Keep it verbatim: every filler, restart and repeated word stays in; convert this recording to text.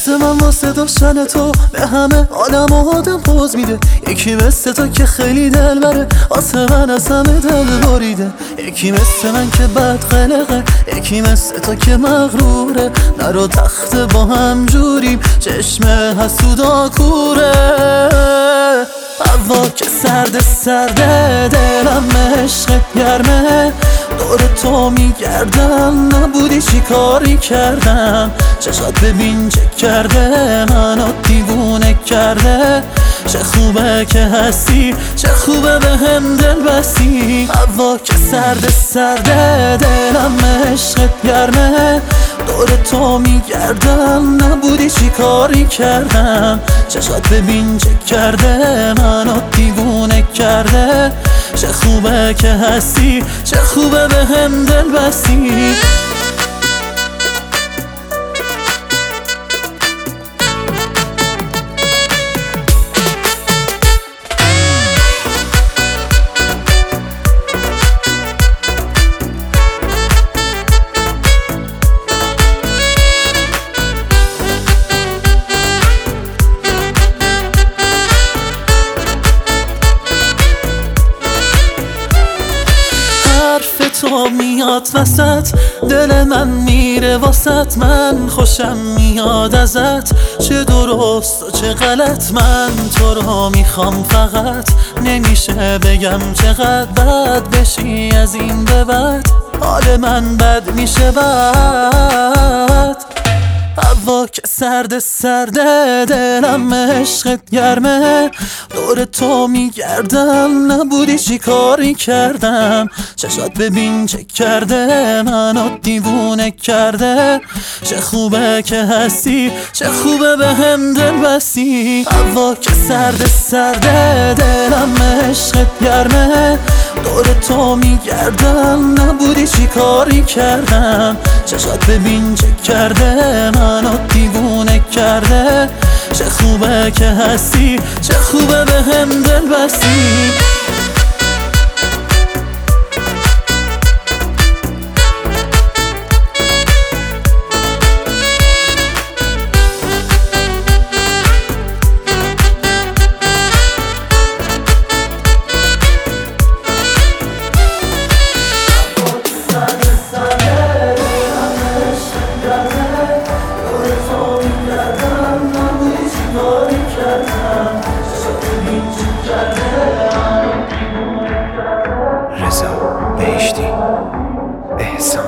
دست من واسه داشتن تو به همه آدم و آدم پوز میده. یکی مثل تو که خیلی دل بره، واسه من از همه دل بریده. یکی مثل من که بد قلقه، یکی مثل تو که مغروره. نرو تخت با هم جوریم، چشم حسودا کوره. هوا که سرد سرده، دلم عشق گرمه. دور تو میگردم، نبودی چی کاری کردم. چشات ببین چه کرده، منو دیوونه کرده. چه خوبه که هستی، چه خوبه به هم دل بستی. هوا که سرد سرده، دلم عشق گرمه. دور تو میگردم، نبودی چی کاری کردم. چشات ببین چه کرده، منو دیوونه کرده. چه خوبه که هستی، چه خوبه به هم دل بستی. تو میاد وسط، دل من میره واسط. من خوشم میاد ازت، چه درست و چه غلط. من تو رو میخوام فقط، نمیشه بگم چقدر بد بشی از این به بعد. حال من بد میشه بعد. هوا که سرد سرده، دلم عشقت گرمه. دور تو میگردم، نبودی چی کاری کردم. چشات ببین چه کرده، منو دیوونه کرده. چه خوبه که هستی، چه خوبه به هم دل بستی. هوا که سرد سرده، دلم عشقت گرمه. دور تو میگردم، نبودی چی کاری کردم. چشات ببین چه کرده، منو دیوونه کرده. چه خوبه که هستی، چه خوبه به هم دل بستی. رضا بهشتی، احسان.